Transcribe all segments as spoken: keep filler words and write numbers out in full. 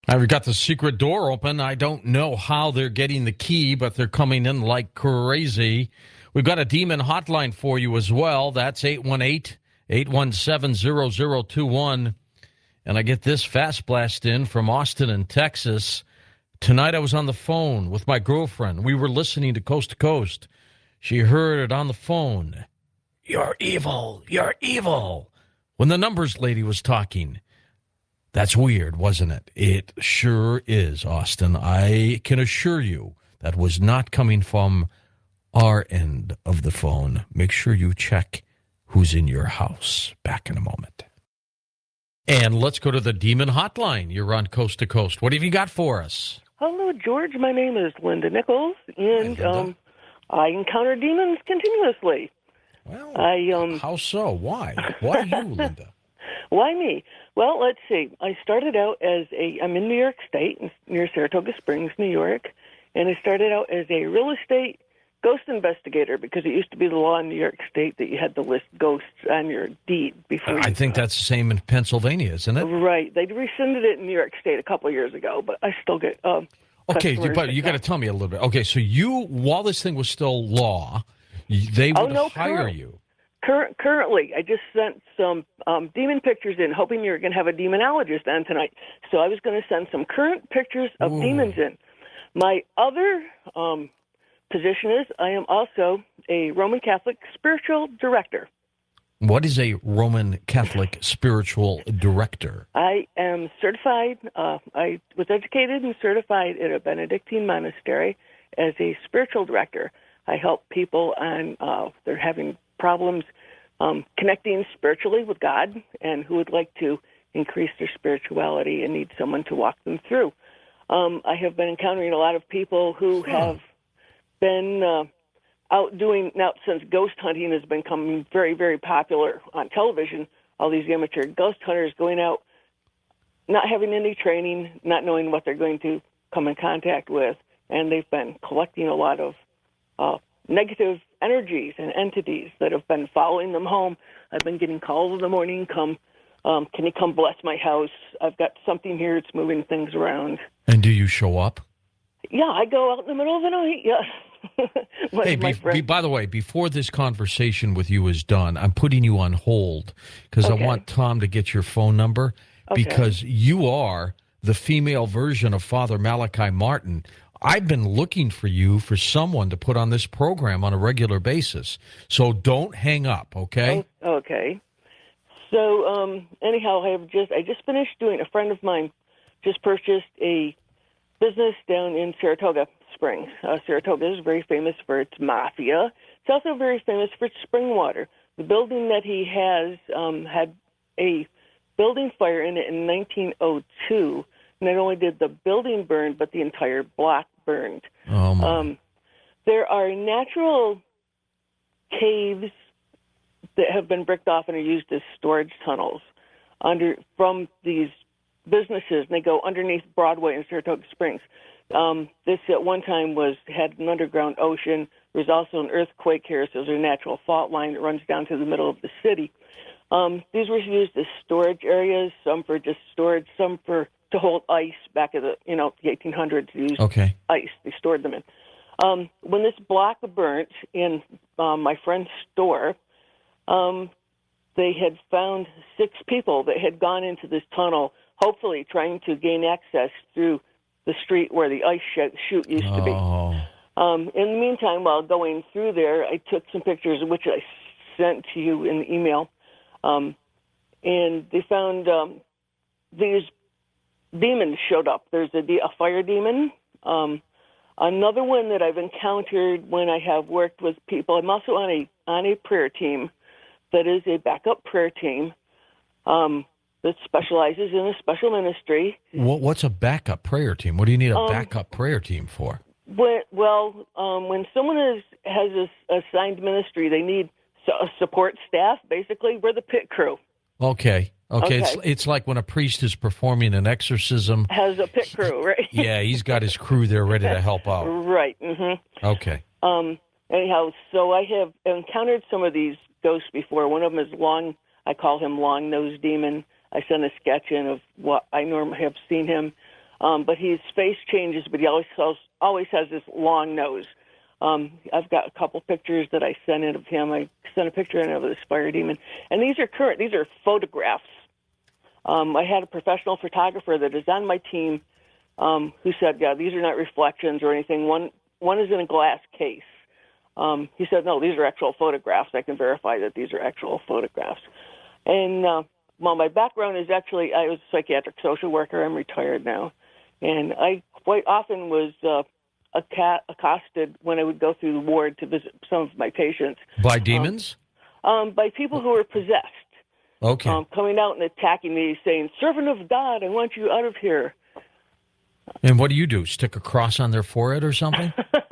I've got the secret door open. I don't know how they're getting the key, but they're coming in like crazy. We've got a demon hotline for you as well. That's eight one eight, eight one seven, zero zero two one. And I get this fast blast in from Austin in Texas. Tonight I was on the phone with my girlfriend. We were listening to Coast to Coast. She heard it on the phone. You're evil. You're evil. When the numbers lady was talking. That's weird, wasn't it? It sure is, Austin. I can assure you that was not coming from our end of the phone. Make sure you check who's in your house. Back in a moment. And let's go to the Demon Hotline. You're on Coast to Coast. What have you got for us? Hello, George. My name is Linda Nichols, and Hi, Linda. um, I encounter demons continuously. Well, I um, how so? Why? Why you, Linda? Why me? Well, let's see. I started out as a, I'm in New York State, near Saratoga Springs, New York, and I started out as a real estate ghost investigator because it used to be the law in New York State that you had to list ghosts on your deed before I you, think that's the same in Pennsylvania, isn't it? Right. They rescinded it in New York State a couple of years ago, but I still get um, Okay, customers but that you got to know. tell me a little bit. Okay, so you, while this thing was still law, y- they Oh, would no, hire current- you. Cur- currently, I just sent some um, demon pictures in, hoping you were going to have a demonologist on tonight. So I was going to send some current pictures of Ooh. demons in. My other um, position is I am also a Roman Catholic spiritual director. What is a Roman Catholic spiritual director? I am certified. Uh, I was educated and certified at a Benedictine monastery as a spiritual director. I help people on uh, they're having problems um, connecting spiritually with God and who would like to increase their spirituality and need someone to walk them through. Um, I have been encountering a lot of people who Huh. have been uh, out doing, now since ghost hunting has become very, very popular on television, all these amateur ghost hunters going out, not having any training, not knowing what they're going to come in contact with, and they've been collecting a lot of uh, negative energies and entities that have been following them home. I've been getting calls in the morning, come, um, can you come bless my house? I've got something here, it's moving things around. And do you show up? Yeah, I go out in the middle of the night, yes. One Hey, of my be, be, friends. by the way, before this conversation with you is done, I'm putting you on hold because I Okay. want Tom to get your phone number Okay. because you are the female version of Father Malachi Martin. I've been looking for you for someone to put on this program on a regular basis. So don't hang up, okay? Oh, okay. So, um, anyhow, I have just I just finished doing. A friend of mine just purchased a business down in Saratoga Springs. Uh, Saratoga is very famous for its mafia. It's also very famous for its spring water. The building that he has um, had a building fire in it in nineteen oh two. Not only did the building burn, but the entire block burned. Oh, my. Um, there are natural caves that have been bricked off and are used as storage tunnels under from these businesses, and they go underneath Broadway in Saratoga Springs. Um, this at one time was had an underground ocean. There's also an earthquake here, so there's a natural fault line that runs down to the middle of the city. Um, these were used as storage areas, some for just storage, some for to hold ice. Back at the you know the eighteen hundreds, they used Okay. ice. They stored them in. Um, when this block burnt in um, my friend's store, um, they had found six people that had gone into this tunnel, hopefully trying to gain access through the street where the ice sh- chute used to be. Oh. Um, in the meantime, while going through there, I took some pictures, which I sent to you in the email, um, and they found um, these demons showed up. There's a, de- a fire demon. Um, another one that I've encountered when I have worked with people. I'm also on a on a prayer team that is a backup prayer team um, that specializes in a special ministry. What, what's a backup prayer team? What do you need a Um, backup prayer team for? When, well, um, when someone is, has a assigned ministry, they need so- a support staff. Basically, we're the pit crew. Okay. Okay. It's, Okay. it's like when a priest is performing an exorcism. Has a pit crew, right? Yeah, he's got his crew there ready to help out. Right. Mm-hmm. Okay. Um, anyhow, so I have encountered some of these ghosts before. One of them is Long. I call him Long Nose Demon. I sent a sketch in of what I normally have seen him. Um, but his face changes, but he always has, always has this long nose. Um, I've got a couple pictures that I sent in of him. I sent a picture in of the fire demon, and these are current. These are photographs. Um, I had a professional photographer that is on my team um, who said, "Yeah, these are not reflections or anything. One one is in a glass case." Um, he said, "No, these are actual photographs. I can verify that these are actual photographs." And uh, well, my background is actually I was a psychiatric social worker. I'm retired now, and I quite often was. Uh, accosted when I would go through the ward to visit some of my patients. By demons? Um, um, by people who were possessed. Okay. Um, coming out and attacking me, saying, "Servant of God, I want you out of here." And what do you do? Stick a cross on their forehead or something?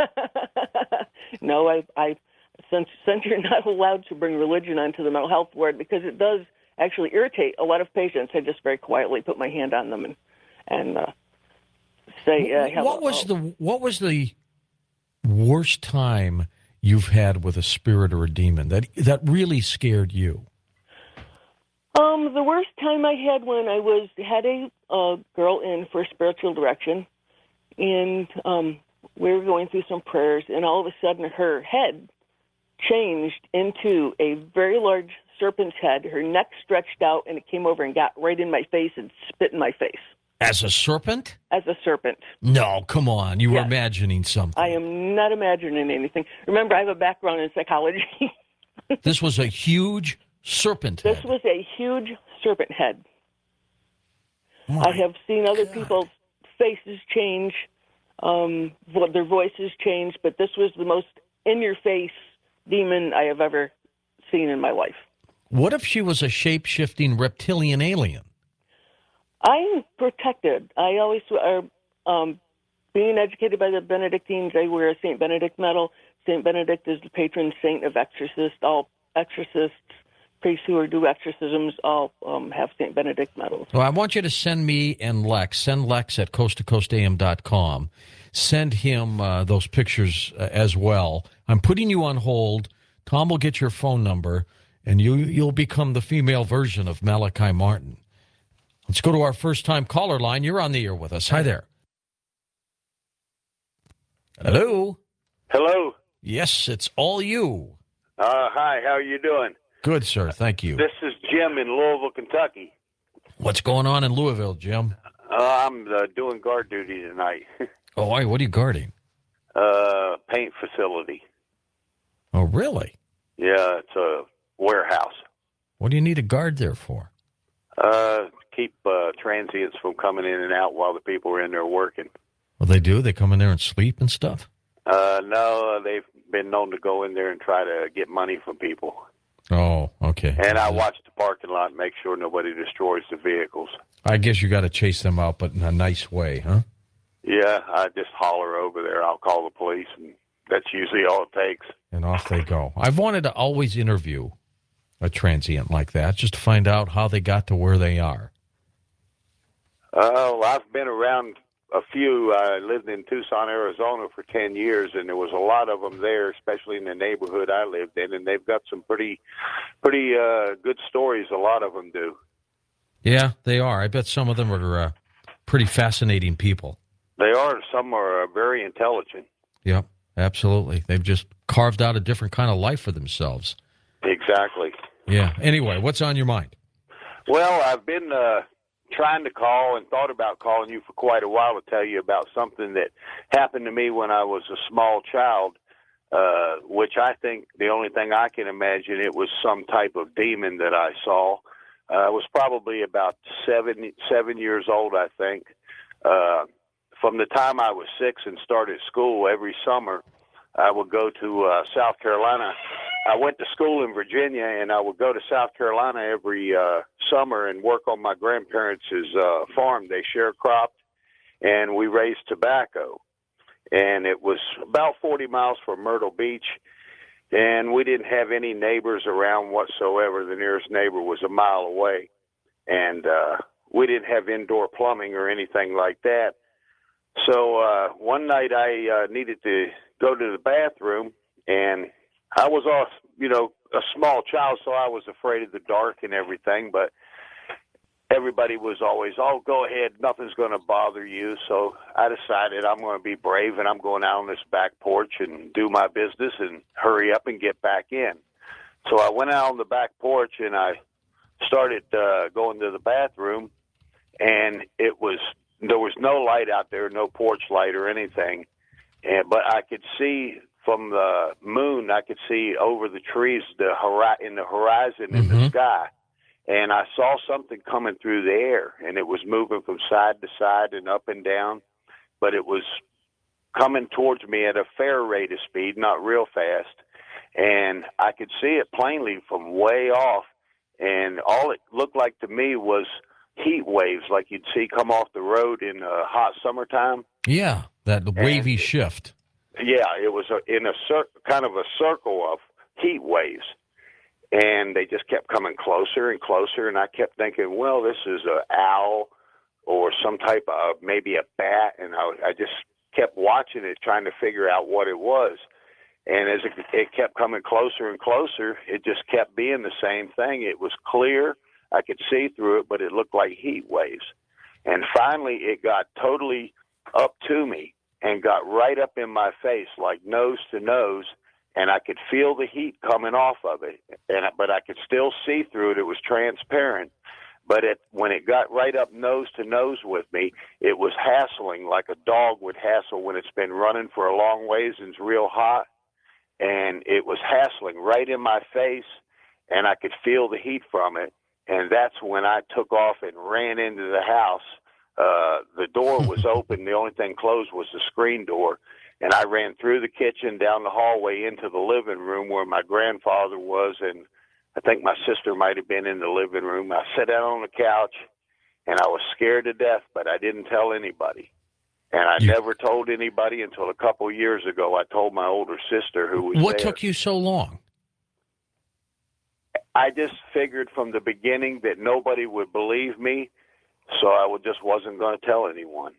No, I, I since, since you're not allowed to bring religion onto the mental health ward, because it does actually irritate a lot of patients, I just very quietly put my hand on them and, and uh, say, uh, hello. What was the what was the worst time you've had with a spirit or a demon that that really scared you? Um, the worst time I had when I was had a uh, girl in for spiritual direction, and um, we were going through some prayers, and all of a sudden her head changed into a very large serpent's head. Her neck stretched out, and it came over and got right in my face and spit in my face. As a serpent? As a serpent. No, come on. You Yes. were imagining something. I am not imagining anything. Remember, I have a background in psychology. This was a huge serpent head. This was a huge serpent head. My I have seen other God. people's faces change, um, vo- their voices change, but this was the most in-your-face demon I have ever seen in my life. What if she was a shape-shifting reptilian alien? I'm protected. I always, uh, um, being educated by the Benedictines, I wear a Saint Benedict medal. Saint Benedict is the patron saint of exorcists. All exorcists, priests who are do exorcisms, all um, have Saint Benedict medals. Well, I want you to send me and Lex, send Lex at coast to coast a m dot com. Send him uh, those pictures uh, as well. I'm putting you on hold. Tom will get your phone number, and you, you'll become the female version of Malachi Martin. Let's go to our first-time caller line. You're on the air with us. Hi there. Hello? Hello. Yes, it's all you. Uh, hi, how are you doing? Good, sir. Thank you. This is Jim in Louisville, Kentucky. What's going on in Louisville, Jim? Uh, I'm uh, doing guard duty tonight. Oh, why? What are you guarding? uh, paint facility. Oh, really? Yeah, it's a warehouse. What do you need a guard there for? Uh, keep uh, transients from coming in and out while the people are in there working. Well, they do? They come in there and sleep and stuff? Uh, no, they've been known to go in there and try to get money from people. Oh, okay. And I watch the parking lot and make sure nobody destroys the vehicles. I guess you got to chase them out, but in a nice way, huh? Yeah, I just holler over there. I'll call the police, and that's usually all it takes. And off they go. I've wanted to always interview a transient like that, just to find out how they got to where they are. Oh, I've been around a few. I lived in Tucson, Arizona for ten years, and there was a lot of them there, especially in the neighborhood I lived in, and they've got some pretty pretty uh, good stories, a lot of them do. Yeah, they are. I bet some of them are uh, pretty fascinating people. They are. Some are uh, very intelligent. Yep, absolutely. They've just carved out a different kind of life for themselves. Exactly. Yeah. Anyway, what's on your mind? Well, I've been uh, trying to call and thought about calling you for quite a while to tell you about something that happened to me when I was a small child, uh, which I think the only thing I can imagine, it was some type of demon that I saw. Uh, I was probably about seven, seven years old, I think. Uh, from the time I was six and started school every summer, I would go to uh, South Carolina. I went to school in Virginia, and I would go to South Carolina every uh, summer and work on my grandparents' uh, farm. They sharecropped, and we raised tobacco. And it was about forty miles from Myrtle Beach, and we didn't have any neighbors around whatsoever. The nearest neighbor was a mile away, and uh, we didn't have indoor plumbing or anything like that. So uh, one night I uh, needed to go to the bathroom, and I was off, you know, a small child, so I was afraid of the dark and everything. But everybody was always, oh, go ahead, nothing's going to bother you. So I decided I'm going to be brave, and I'm going out on this back porch and do my business and hurry up and get back in. So I went out on the back porch, and I started uh, going to the bathroom, and it was there was no light out there, no porch light or anything, and but I could see from the moon, I could see over the trees the hori- in the horizon in Mm-hmm. the sky. And I saw something coming through the air, and it was moving from side to side and up and down, but it was coming towards me at a fair rate of speed, not real fast. And I could see it plainly from way off, and all it looked like to me was heat waves like you'd see come off the road in uh, hot summertime. Yeah, that wavy And- shift. Yeah, it was a, in a cir- kind of a circle of heat waves. And they just kept coming closer and closer, and I kept thinking, well, this is an owl or some type of maybe a bat, and I, I just kept watching it, trying to figure out what it was. And as it, it kept coming closer and closer, it just kept being the same thing. It was clear. I could see through it, but it looked like heat waves. And finally, it got totally up to me and got right up in my face, like nose to nose, and I could feel the heat coming off of it, and but I could still see through it. It was transparent, but it, when it got right up nose to nose with me, it was hassling like a dog would hassle when it's been running for a long ways and it's real hot, and it was hassling right in my face, and I could feel the heat from it, and that's when I took off and ran into the house. Uh, the door was open. The only thing closed was the screen door. And I ran through the kitchen, down the hallway, into the living room where my grandfather was, and I think my sister might have been in the living room. I sat down on the couch, and I was scared to death, but I didn't tell anybody. And I You- never told anybody until a couple of years ago. I told my older sister who was What there. took you so long? I just figured from the beginning that nobody would believe me, so I would, just wasn't going to tell anyone.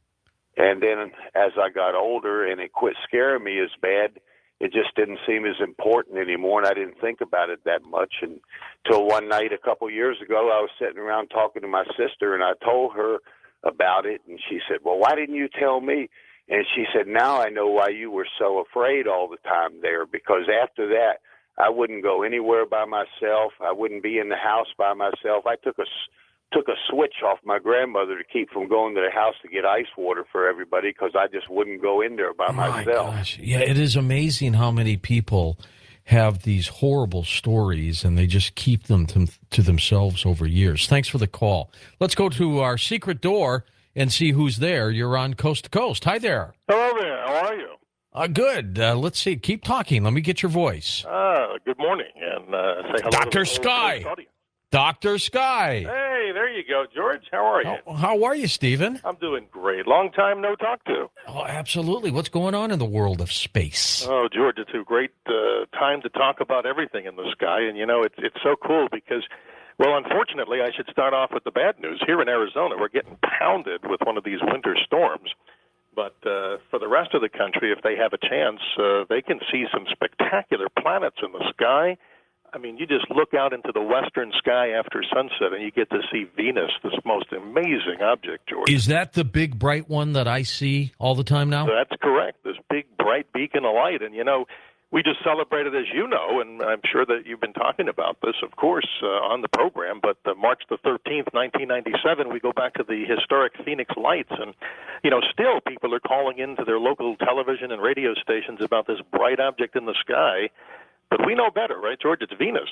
And then as I got older and it quit scaring me as bad, it just didn't seem as important anymore, and I didn't think about it that much until one night a couple years ago, I was sitting around talking to my sister, and I told her about it, and she said, well, why didn't you tell me? And she said, now I know why you were so afraid all the time there, because after that, I wouldn't go anywhere by myself. I wouldn't be in the house by myself. I took a took a switch off my grandmother to keep from going to the house to get ice water for everybody because I just wouldn't go in there by My myself. gosh. Yeah, it is amazing how many people have these horrible stories and they just keep them to, to themselves over years. Thanks for the call. Let's go to our secret door and see who's there. You're on Coast to Coast. Hi there. Hello there. How are you? Uh, good. Uh, let's see. Keep talking. Let me get your voice. Uh, good morning, and uh, say hello Doctor to the Sky. whole audience. Doctor Sky. Hey, there you go, George. How are you? How, how are you, Stephen? I'm doing great. Long time no talk to. Oh, absolutely. What's going on in the world of space? Oh, George, it's a great uh, time to talk about everything in the sky, and you know it's it's so cool because, well, unfortunately, I should start off with the bad news. Here in Arizona, we're getting pounded with one of these winter storms. But uh, for the rest of the country, if they have a chance, uh, they can see some spectacular planets in the sky. I mean, you just look out into the western sky after sunset, and you get to see Venus, this most amazing object, George. Is that the big bright one that I see all the time now? That's correct, this big, bright beacon of light. And, you know, we just celebrated, as you know, and I'm sure that you've been talking about this, of course, uh, on the program, but uh, March the thirteenth, nineteen ninety-seven, we go back to the historic Phoenix Lights. And, you know, still people are calling into their local television and radio stations about this bright object in the sky. But we know better, right, George? It's Venus.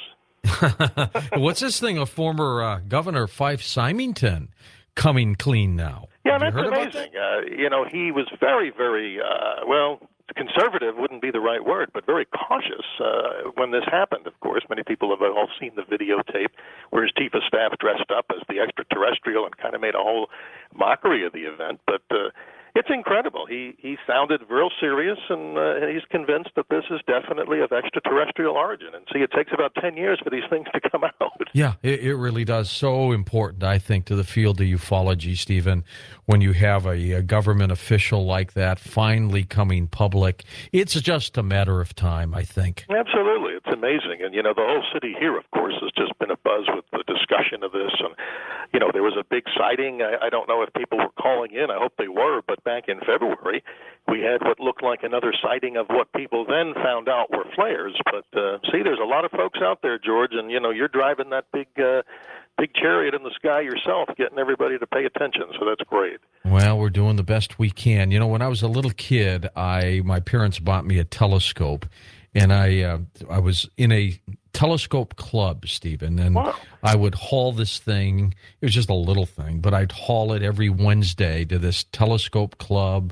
What's this thing of former uh, Governor Fife Symington coming clean now? Yeah, Have you that's heard about amazing. Uh, you know, he was very, very, uh, well, conservative wouldn't be the right word, but very cautious uh, when this happened, of course. Many people have all seen the videotape where his chief of staff dressed up as the extraterrestrial and kind of made a whole mockery of the event. But uh, it's incredible. He he sounded real serious, and uh, he's convinced that this is definitely of extraterrestrial origin. And see, it takes about ten years for these things to come out. Yeah, it, it really does. So important, I think, to the field of ufology, Stephen, when you have a, a government official like that finally coming public. It's just a matter of time, I think. Absolutely. It's a amazing. And, you know, the whole city here, of course, has just been abuzz with the discussion of this. And, you know, there was a big sighting. I, I don't know if people were calling in. I hope they were. But back in February, we had what looked like another sighting of what people then found out were flares. But, uh, see, there's a lot of folks out there, George, and, you know, you're driving that big uh, big chariot in the sky yourself, getting everybody to pay attention. So that's great. Well, we're doing the best we can. You know, when I was a little kid, I my parents bought me a telescope, and I uh, I was in a telescope club, Stephen, and Wow. I would haul this thing. It was just a little thing, but I'd haul it every Wednesday to this telescope club,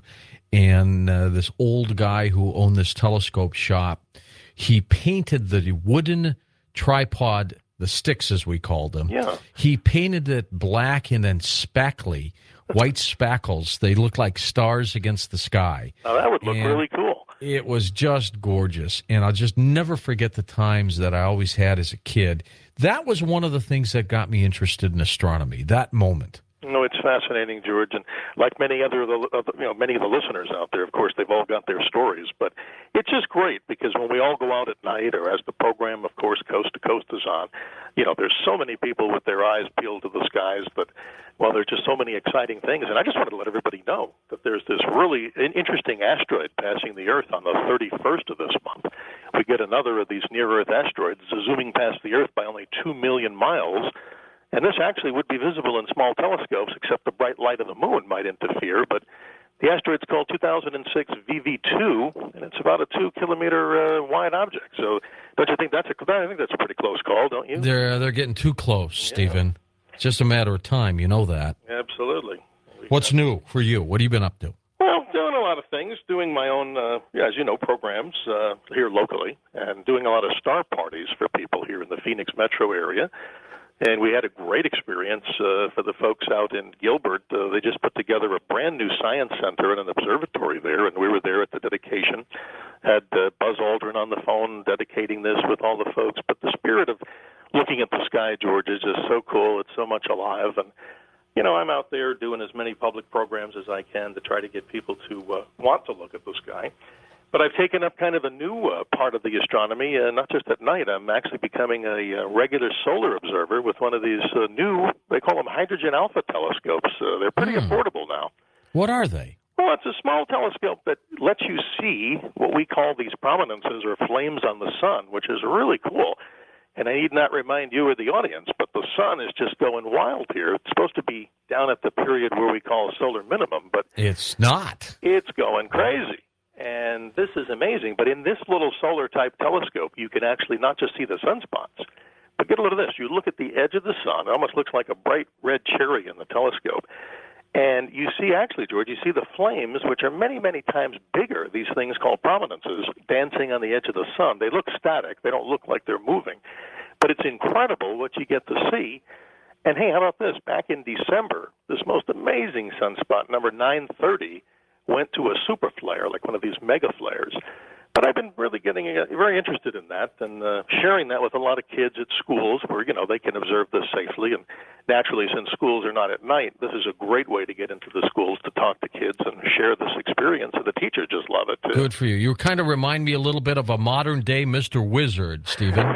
and uh, this old guy who owned this telescope shop, he painted the wooden tripod, the sticks as we called them. Yeah. He painted it black and then spackly, white spackles. They look like stars against the sky. Now, that would look And really cool. It was just gorgeous. And I'll just never forget the times that I always had as a kid. That was one of the things that got me interested in astronomy, that moment. No, it's fascinating, George, and like many other, you know, many of the listeners out there, of course, they've all got their stories. But it's just great because when we all go out at night, or as the program, of course, Coast to Coast is on, you know, there's so many people with their eyes peeled to the skies. But well, there's just so many exciting things, and I just wanted to let everybody know that there's this really interesting asteroid passing the Earth on the thirty-first of this month. We get another of these near-Earth asteroids zooming past the Earth by only two million miles. And this actually would be visible in small telescopes, except the bright light of the moon might interfere. But the asteroid's called two thousand six V V two, and it's about a two-kilometer uh, wide object. So, don't you think that's a? I think that's a pretty close call, don't you? They're they're getting too close, Yeah. Stephen. It's just a matter of time. You know that. Absolutely. What's new for you? What have you been up to? Well, doing a lot of things, doing my own, uh, yeah, as you know, programs uh, here locally, and doing a lot of star parties for people here in the Phoenix metro area. And we had a great experience uh, for the folks out in Gilbert. Uh, they just put together a brand new science center and an observatory there, and we were there at the dedication. Had uh, Buzz Aldrin on the phone dedicating this with all the folks. But the spirit of looking at the sky, George, is just so cool. It's so much alive. And, you know, I'm out there doing as many public programs as I can to try to get people to uh, want to look at the sky. But I've taken up kind of a new uh, part of the astronomy, uh, not just at night. I'm actually becoming a uh, regular solar observer with one of these uh, new, they call them hydrogen alpha telescopes. Uh, they're pretty Hmm. affordable now. What are they? Well, it's a small telescope that lets you see what we call these prominences or flames on the sun, which is really cool. And I need not remind you or the audience, but the sun is just going wild here. It's supposed to be down at the period where we call solar minimum, but It's not. it's going crazy. And this is amazing. But in this little solar-type telescope, you can actually not just see the sunspots, but get a look at this. You look at the edge of the sun. It almost looks like a bright red cherry in the telescope. And you see, actually, George, you see the flames, which are many, many times bigger, these things called prominences, dancing on the edge of the sun. They look static. They don't look like they're moving. But it's incredible what you get to see. And, hey, how about this? Back in December, this most amazing sunspot, number nine thirty, went to a super flare, like one of these mega flares. But I've been really getting uh, very interested in that and uh, sharing that with a lot of kids at schools where, you know, they can observe this safely. And naturally, since schools are not at night, this is a great way to get into the schools to talk to kids and share this experience. And the teachers just love it, too. Good for you. You kind of remind me a little bit of a modern-day Mister Wizard, Stephen.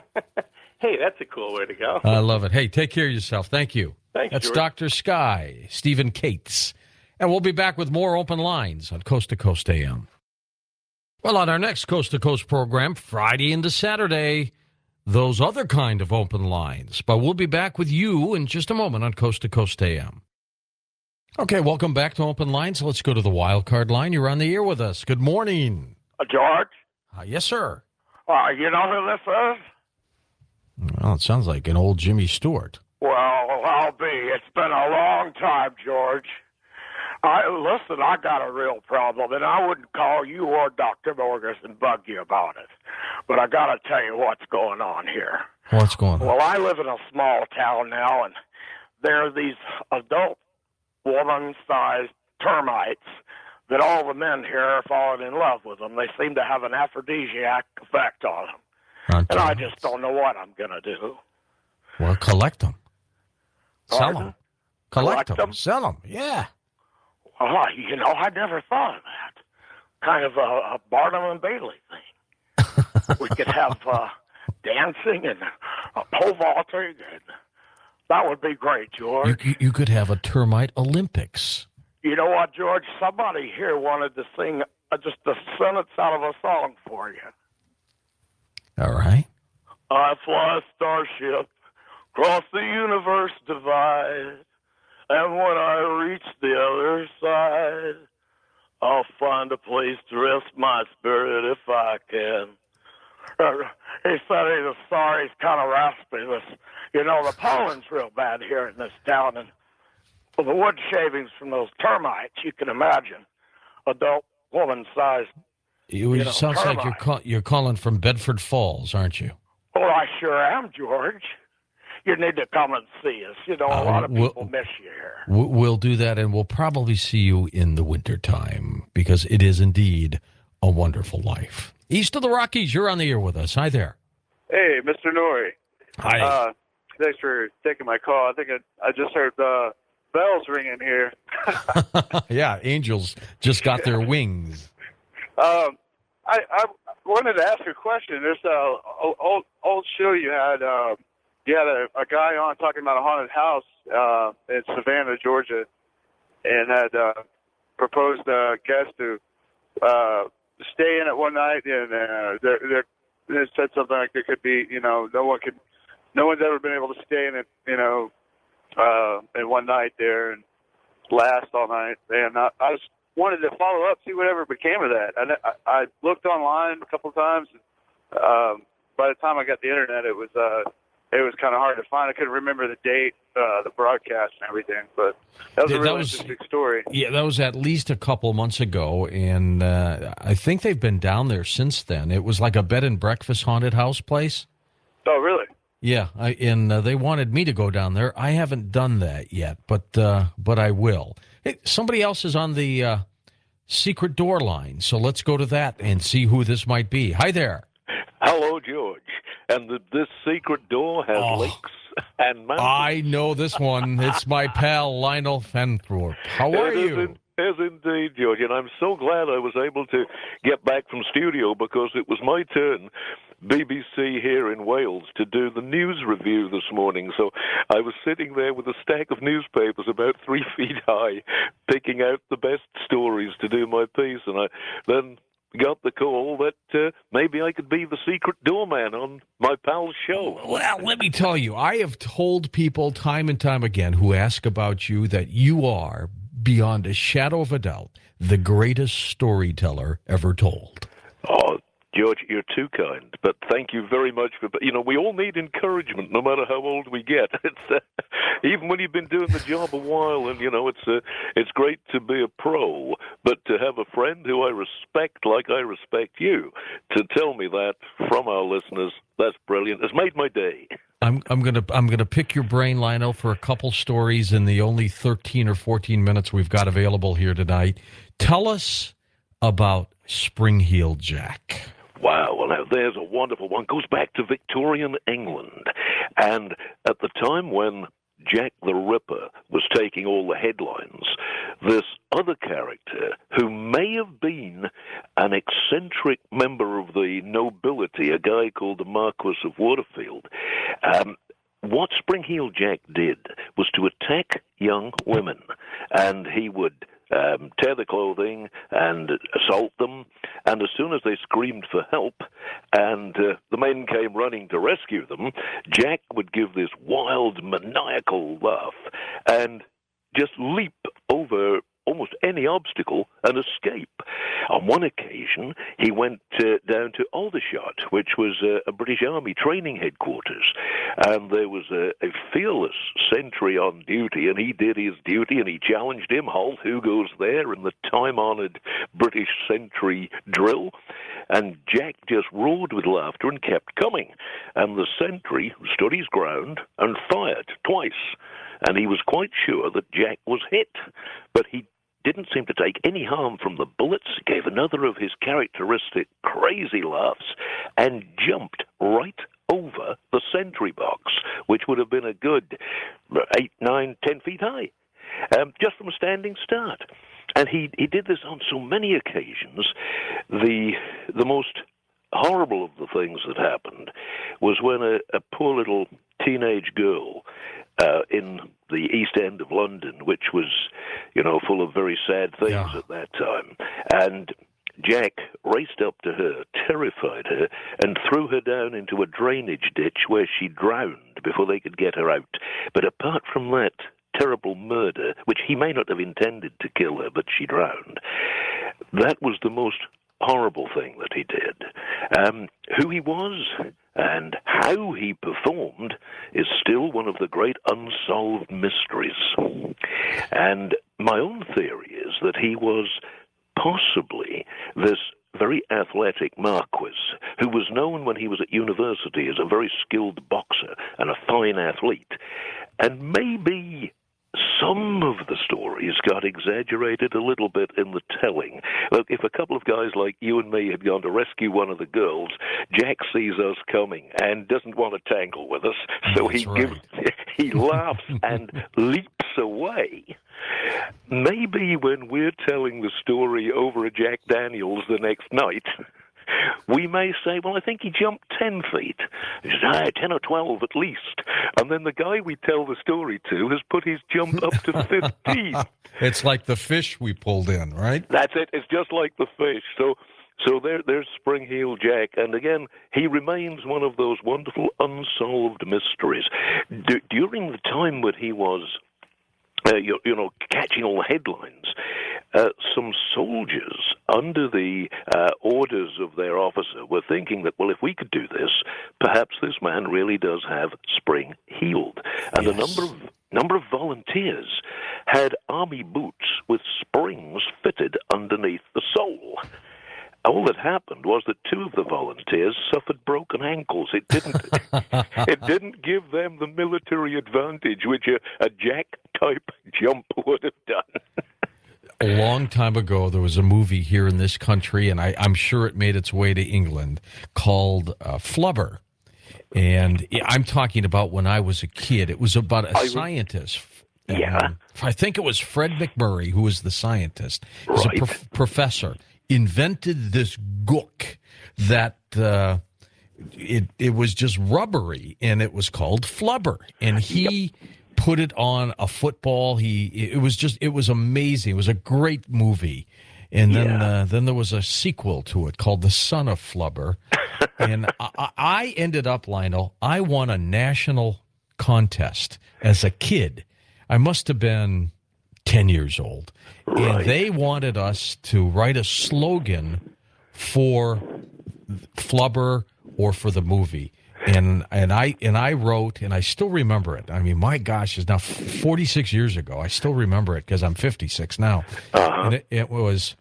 Hey, that's a cool way to go. I love it. Hey, take care of yourself. Thank you. Thanks, That's George. Doctor Sky, Stephen Cates. And we'll be back with more Open Lines on Coast to Coast A M. Well, on our next Coast to Coast program, Friday into Saturday, those other kind of open lines. But we'll be back with you in just a moment on Coast to Coast A M. Okay, welcome back to Open Lines. Let's go to the wild card line. You're on the air with us. Good morning. Uh, George? Uh, yes, sir. Uh, you know who this is? Well, it sounds like an old Jimmy Stewart. Well, I'll be. It's been a long time, George. I listen, I got a real problem, and I wouldn't call you or Doctor Morgus and bug you about it. But I got to tell you what's going on here. What's going on? Well, I live in a small town now, and there are these adult woman-sized termites that all the men here are falling in love with them. They seem to have an aphrodisiac effect on them. On And I termites. just don't know what I'm going to do. Well, collect them. Sell Pardon? them. Collect, Collect them. them? Sell them. Yeah. Oh, you know, I never thought of that. Kind of a, a Barnum and Bailey thing. We could have uh, dancing and uh, pole vaulting, and that would be great, George. You, you could have a termite Olympics. You know what, George? Somebody here wanted to sing uh, just a sentence out of a song for you. All right. I fly a starship across the universe divide, and when I reach the other side, I'll find a place to rest my spirit if I can. Uh, he said he was sorry, he's kind of raspy. This, you know, the pollen's real bad here in this town, and well, the wood shavings from those termites, you can imagine, adult woman-sized. It You know, sounds like you're termite. call, you're calling from Bedford Falls, aren't you? Oh, I sure am, George. You need to come and see us. You know, a Uh, lot of we'll- people miss you here. W- We'll do that, and we'll probably see you in the wintertime because it is indeed a wonderful life. East of the Rockies, you're on the air with us. Hi there. Hey, Mister Norrie. Hi. Uh, thanks for taking my call. I think I, I just heard uh, bells ringing here. Yeah, angels just got their wings. Um, I, I wanted to ask a question. There's a old old show you had. Uh, you had a, a guy on talking about a haunted house uh, in Savannah, Georgia, and had uh, proposed a guest to uh, stay in it one night, and uh, there, there, it said something like there could be, you know, no one could, no one's ever been able to stay in it, you know, uh, in one night there and last all night. And I, I just wanted to follow up, see whatever became of that. And I, I looked online a couple of times. Um, by the time I got the internet, it was uh, it was kind of hard to find. I couldn't remember the date, uh, the broadcast, and everything. But that was That a really was- interesting story. Yeah, that was at least a couple months ago, and uh, I think they've been down there since then. It was like a bed and breakfast haunted house place. Oh, really? Yeah, I, and uh, they wanted me to go down there. I haven't done that yet, but uh, but I will. Hey, somebody else is on the uh, secret door line, so let's go to that and see who this might be. Hi there. Hello, George. And the, this secret door has Oh. lakes and mountains. I know this one. It's my pal Lionel Fenthorpe. How are It is you? in- Yes, indeed, George. And I'm so glad I was able to get back from studio because it was my turn, B B C here in Wales, to do the news review this morning. So I was sitting there with a stack of newspapers about three feet high, picking out the best stories to do my piece. And I then got the call that uh, maybe I could be the secret doorman on my pal's show. Well, let me tell you, I have told people time and time again who ask about you that you are, beyond a shadow of a doubt, the greatest storyteller ever told. Oh, George, you're too kind, but thank you very much for. You know, we all need encouragement, no matter how old we get. It's uh, even when you've been doing the job a while, and you know, it's uh, it's great to be a pro, but to have a friend who I respect, like I respect you, to tell me that from our listeners, that's brilliant. It's made my day. I'm I'm gonna I'm gonna pick your brain, Lionel, for a couple stories in the only thirteen or fourteen minutes we've got available here tonight. Tell us about Spring Heel Jack. Wow, well, now there's a wonderful one. Goes back to Victorian England. And at the time when Jack the Ripper was taking all the headlines, this other character, who may have been an eccentric member of the nobility, a guy called the Marquis of Waterfield, um, what Spring Heel Jack did was to attack young women, and he would um, tear their clothing and assault them, and as soon as they screamed for help and uh, the men came running to rescue them, Jack would give this wild, maniacal laugh and just leap over almost any obstacle and escape. On one occasion, he went uh, down to Aldershot, which was uh, a British Army training headquarters, and there was a, a fearless sentry on duty, and he did his duty, and he challenged him, "Halt, who goes there?" in the time-honored British sentry drill, and Jack just roared with laughter and kept coming, and the sentry stood his ground and fired twice, and he was quite sure that Jack was hit, but he didn't seem to take any harm from the bullets, gave another of his characteristic crazy laughs, and jumped right over the sentry box, which would have been a good eight, nine, ten feet high, um, just from a standing start. And he, he did this on so many occasions. The the most horrible of the things that happened was when a, a poor little teenage girl uh, in the East End of London, which was, you know, full of very sad things Yeah. at that time, and Jack raced up to her, terrified her, and threw her down into a drainage ditch where she drowned before they could get her out. But apart from that terrible murder, which he may not have intended to kill her, but she drowned, that was the most horrible thing that he did. Um, who he was and how he performed is still one of the great unsolved mysteries. And my own theory is that he was possibly this very athletic marquis who was known when he was at university as a very skilled boxer and a fine athlete. And maybe some of the stories got exaggerated a little bit in the telling. Look, if a couple of guys like you and me had gone to rescue one of the girls, Jack sees us coming and doesn't want to tangle with us, so That's he right. gives, he laughs and leaps away. Maybe when we're telling the story over a Jack Daniels the next night, we may say, well, I think he jumped ten feet. He says, ah, ten or twelve at least. And then the guy we tell the story to has put his jump up to fifteen. It's like the fish we pulled in, right? That's it. It's just like the fish. So so there, there's Spring Heel Jack. And again, he remains one of those wonderful unsolved mysteries. D- during the time when he was Uh, you, you know, catching all the headlines, uh, some soldiers, under the uh, orders of their officer, were thinking that, well, if we could do this, perhaps this man really does have spring healed. And Yes. a number of number of volunteers had army boots with springs fitted underneath the sole. All that happened was that two of the volunteers suffered broken ankles. It didn't. It didn't give them the military advantage which a, a Jack-type jump would have done. A long time ago, there was a movie here in this country, and I, I'm sure it made its way to England, called uh, Flubber. And I'm talking about when I was a kid. It was about a I re- scientist. Yeah. Um, I think it was Fred McMurray who was the scientist. He was Right. a prof- professor. Invented this gook that uh, it it was just rubbery, and it was called Flubber. And he put it on a football. He it was just it was amazing. It was a great movie. And then Yeah. uh, then there was a sequel to it called The Son of Flubber. And I, I ended up, Lionel, I won a national contest as a kid. I must have been ten years old. Right. And they wanted us to write a slogan for Flubber or for the movie. And and I and I wrote, and I still remember it. I mean, my gosh, it's now forty-six years ago. I still remember it because I'm fifty-six now. Uh-huh. And it, it was,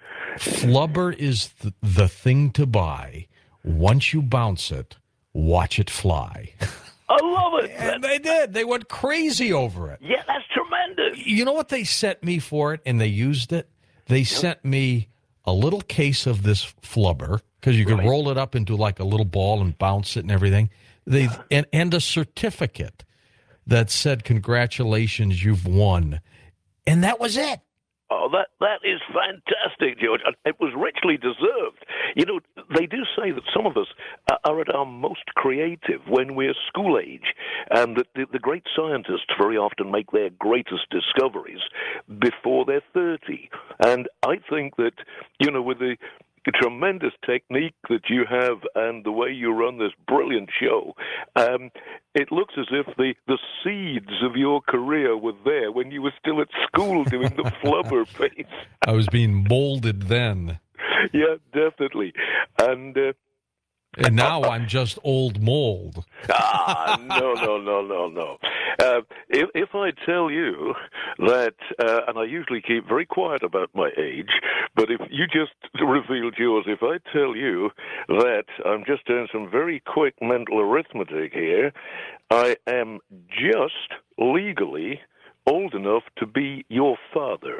Flubber is the, the thing to buy. Once you bounce it, watch it fly. I love it. And they did. They went crazy over it. Yeah, that's tremendous. You know what they sent me for it, and they used it? They sent me a little case of this Flubber, because you could Right. roll it up into like a little ball and bounce it and everything. They and, and a certificate that said, congratulations, you've won. And that was it. Oh, that that is fantastic, George. And it was richly deserved. You know, they do say that some of us uh, are at our most creative when we're school age, and that the, the great scientists very often make their greatest discoveries before they're thirty. And I think that, you know, with the the tremendous technique that you have and the way you run this brilliant show, um, it looks as if the, the seeds of your career were there when you were still at school doing the Flubber piece. I was being molded then. Yeah, definitely. And uh, And now I'm just old mold. ah, no, no, no, no, no. Uh, if, if I tell you that, uh, and I usually keep very quiet about my age, but if you just revealed yours, if I tell you that I'm just doing some very quick mental arithmetic here, I am just legally old enough to be your father.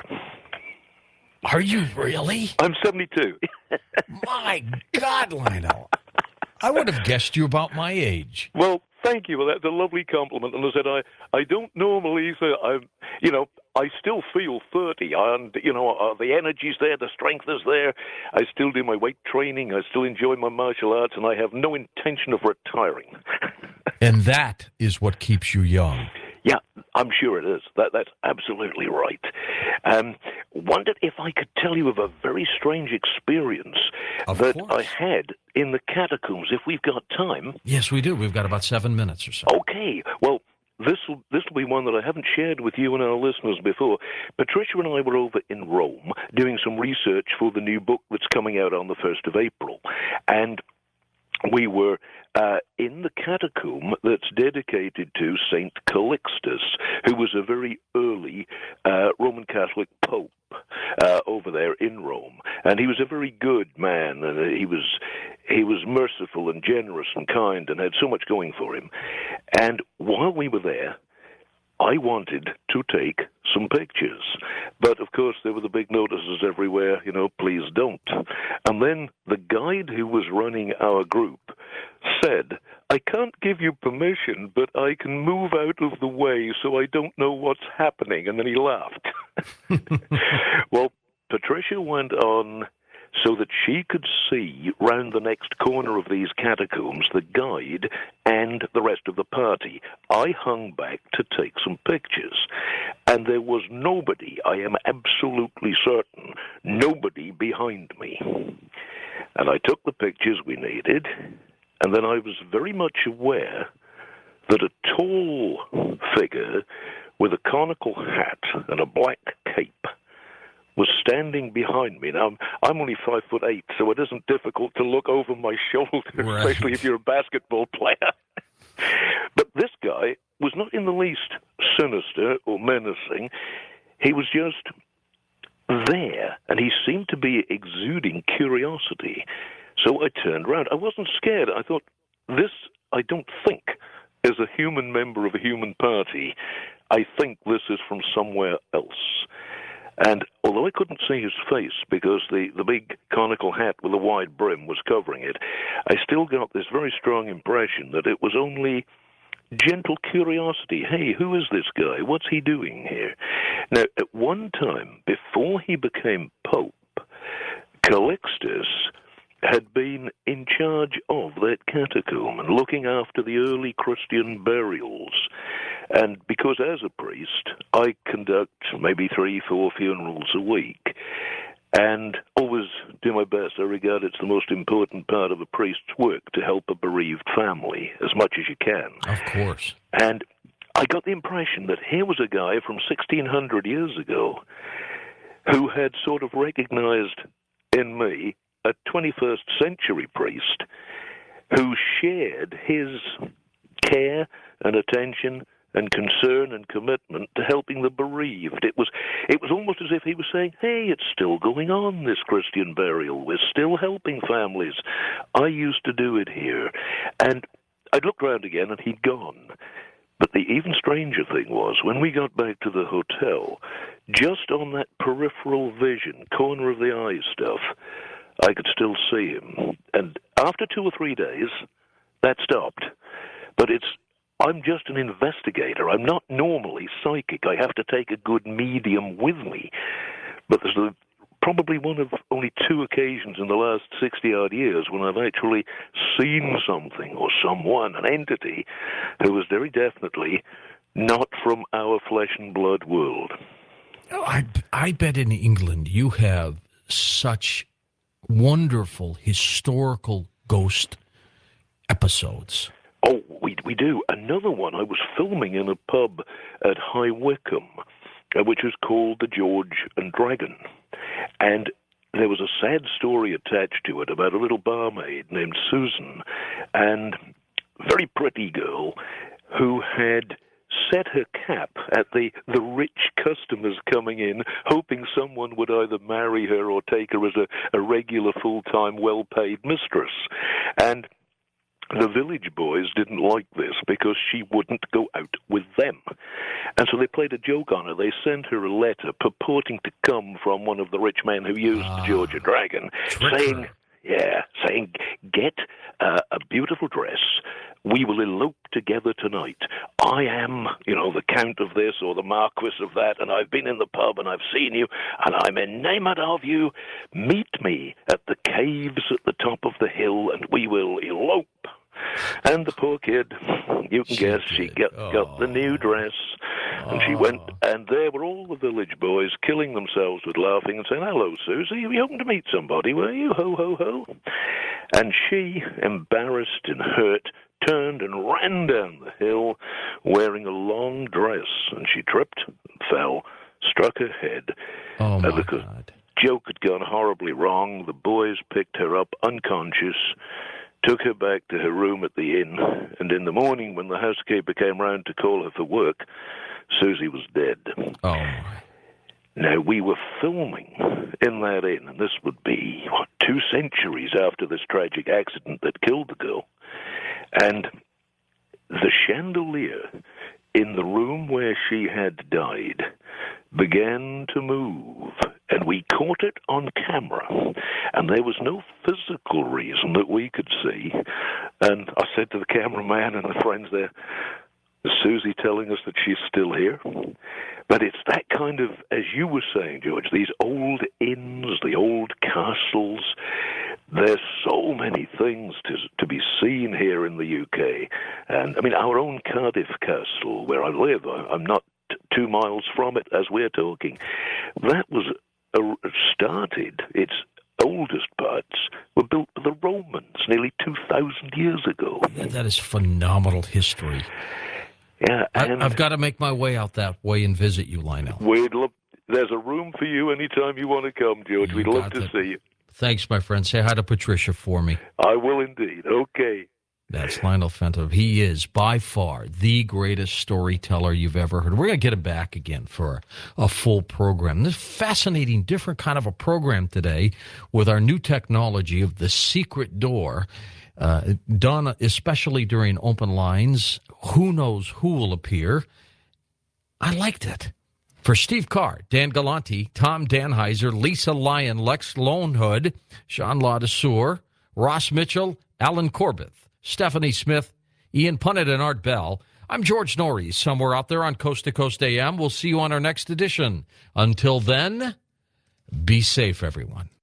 Are you really? I'm seventy-two. My God, Lionel. I would have guessed you about my age. Well, thank you. Well, that's a lovely compliment. And I said, I, I don't normally say, I'm, you know, I still feel thirty, and, you know, uh, the energy's there, the strength is there. I still do my weight training. I still enjoy my martial arts, and I have no intention of retiring. And that is what keeps you young. Yeah, I'm sure it is. That, that's absolutely right. Um, wondered if I could tell you of a very strange experience Of that course. I had in the catacombs, if we've got time. Yes, we do. We've got about seven minutes or so. Okay, well, this will this will be one that I haven't shared with you and our listeners before. Patricia and I were over in Rome doing some research for the new book that's coming out on the first of April. And we were uh, in the catacomb that's dedicated to Saint Calixtus, who was a very early uh, Roman Catholic pope uh, over there in Rome. And he was a very good man, and he was he was merciful and generous and kind and had so much going for him. And while we were there, I wanted to take some pictures. But, of course, there were the big notices everywhere, you know, please don't. And then the guide who was running our group said, I can't give you permission, but I can move out of the way so I don't know what's happening. And then he laughed. Well, Patricia went on so that she could see round the next corner of these catacombs the guide and the rest of the party. I hung back to take some pictures, and there was nobody, I am absolutely certain, nobody behind me. And I took the pictures we needed, and then I was very much aware that a tall figure with a conical hat and a black cape was standing behind me. Now, I'm, I'm only five foot eight, so it isn't difficult to look over my shoulder, Right. especially if you're a basketball player. But this guy was not in the least sinister or menacing. He was just there, and he seemed to be exuding curiosity. So I turned around. I wasn't scared. I thought, this, I don't think, is a human member of a human party. I think this is from somewhere else. And although I couldn't see his face because the, the big conical hat with a wide brim was covering it, I still got this very strong impression that it was only gentle curiosity. Hey, who is this guy? What's he doing here? Now, at one time, before he became Pope, Calixtus had been in charge of that catacomb and looking after the early Christian burials. And because as a priest, I conduct maybe three, four funerals a week, and always do my best. I regard it's the most important part of a priest's work to help a bereaved family as much as you can. Of course. And I got the impression that here was a guy from sixteen hundred years ago who had sort of recognized in me a twenty-first century priest who shared his care and attention and concern and commitment to helping the bereaved. It was it was almost as if he was saying, hey, it's still going on, this Christian burial. We're still helping families. I used to do it here. And I'd looked round again, and he'd gone. But the even stranger thing was, when we got back to the hotel, just on that peripheral vision, corner of the eye stuff, I could still see him. And after two or three days, that stopped. But it's I'm just an investigator. I'm not normally psychic. I have to take a good medium with me. But there's a, probably one of only two occasions in the last sixty-odd years when I've actually seen something or someone, an entity, who was very definitely not from our flesh and blood world. I, I bet in England you have such wonderful historical ghost episodes. Oh, we we do. Another one, I was filming in a pub at High Wycombe, uh, which was called the George and Dragon. And there was a sad story attached to it about a little barmaid named Susan, and a very pretty girl who had set her cap at the, the rich customers coming in, hoping someone would either marry her or take her as a, a regular full-time, well-paid mistress. And the village boys didn't like this because she wouldn't go out with them. And so they played a joke on her. They sent her a letter purporting to come from one of the rich men who used ah, the Georgia Dragon, saying, yeah, saying, get uh, a beautiful dress we will elope together tonight. I am, you know, the Count of this or the Marquis of that, and I've been in the pub and I've seen you, and I'm enamored of you. Meet me at the caves at the top of the hill, and we will elope. And the poor kid, you can She guess, she did. got, got Oh. the new dress, and she went, and there were all the village boys killing themselves with laughing and saying, hello, Susie, you hoping to meet somebody, were you? Ho, ho, ho. And she, embarrassed and hurt, turned and ran down the hill wearing a long dress, and she tripped and fell, struck her head. Oh, my and the God. joke had gone horribly wrong. The boys picked her up unconscious, took her back to her room at the inn, and in the morning when the housekeeper came round to call her for work, Susie was dead. Oh, my. Now, we were filming in that inn, and this would be, what, two centuries after this tragic accident that killed the girl. And the chandelier in the room where she had died began to move, and we caught it on camera, and there was no physical reason that we could see. And I said to the cameraman and the friends there, is Susie telling us that she's still here? But it's that kind of, as you were saying, George, these old inns, the old castles. There's so many things to to be seen here in the U K. And, I mean, our own Cardiff Castle, where I live, I, I'm not t- two miles from it as we're talking. That was a, started, its oldest parts were built by the Romans nearly two thousand years ago. Yeah, that is phenomenal history. Yeah, and I, I've got to make my way out that way and visit you, Lionel. We'd love, there's a room for you anytime you want to come, George. You We'd love got to it. see you. Thanks, my friend. Say hi to Patricia for me. I will indeed. Okay. That's Lionel Fentov. He is by far the greatest storyteller you've ever heard. We're going to get him back again for a full program. This fascinating, different kind of a program today with our new technology of the secret door, uh, done especially during open lines. Who knows who will appear? I liked it. For Steve Carr, Dan Galante, Tom Danheiser, Lisa Lyon, Lex Lonehood, Sean Ladesseur, Ross Mitchell, Alan Corbett, Stephanie Smith, Ian Punnett, and Art Bell. I'm George Norrie, somewhere out there on Coast to Coast A M. We'll see you on our next edition. Until then, be safe, everyone.